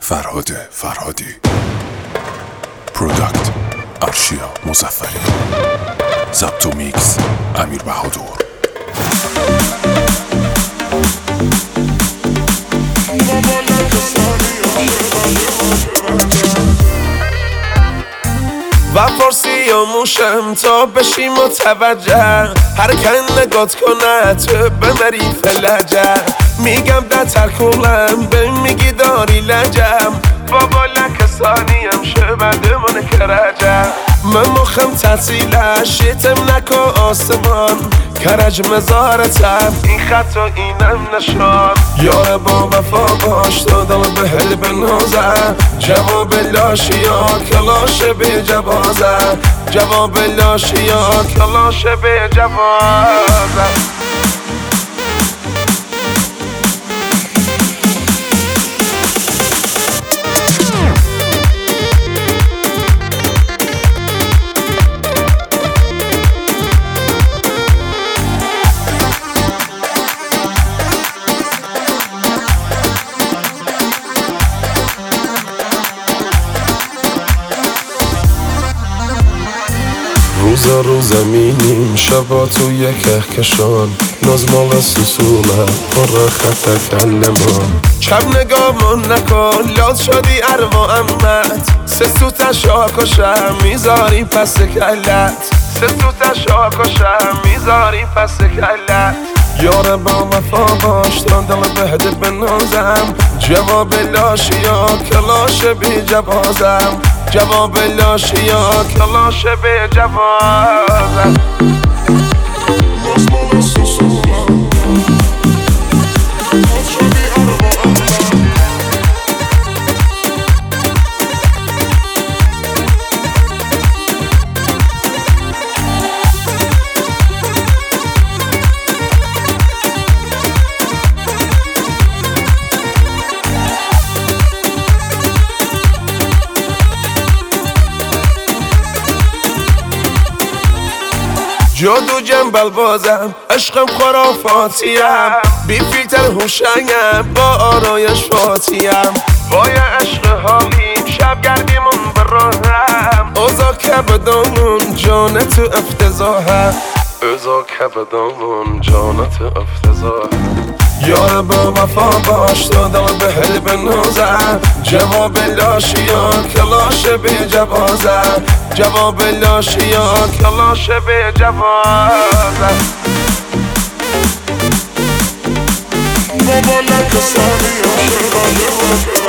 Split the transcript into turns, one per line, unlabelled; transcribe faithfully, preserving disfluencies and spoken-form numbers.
فرهاد فرهادی، پروداکت ارشیا مظفری، ضبط و میکس امیر بهادر.
و فارسی آموشم تا بشی متوجه، هر کن نگات کنه تو بمری فلجه. میگم ده ترکولم به میگی داری لجم، بابا لکسانیم شبده من کرجه. من مخم تعطیله شیتم نکن آسمان، کرج مزارتم این خط و اینم نشان. یار با وفا باش تو دل به هل بنازه، جواب لاشی یا کلاش به جوازه، جواب لاشی یا کلاش به جوازه. روزا رو زمینیم شبا توی کهکشان، نازمال سوسوله پر خط کلمان. چپ نگامون نکن لاد شدی اروا امت، سه سوت شاکشم میذاری پس کلت، سه سوت شاکشم میذاری پس کلت. یار با وفا باش تا دل بهده بنازم، جواب لاشی یا کلاش بی جوازم، جواب لاشی یا کلاش به جوازم. جادو جنبل بازم عشقم خرافاتیم، بی فیلتر هوشنگم با آرایش فاتیم. با یه عشق حالیم شب گردیمون براهم، اوزا که بدامون جان تو افتضاحه، اوزا که بدامون جان تو افتضاحه. یار با وفا باش تا دل به هل بنازم، جواب لاشی یا کلاش به جوازه، جواب لاشی یا کلاش به جوازه. بابا لکسانی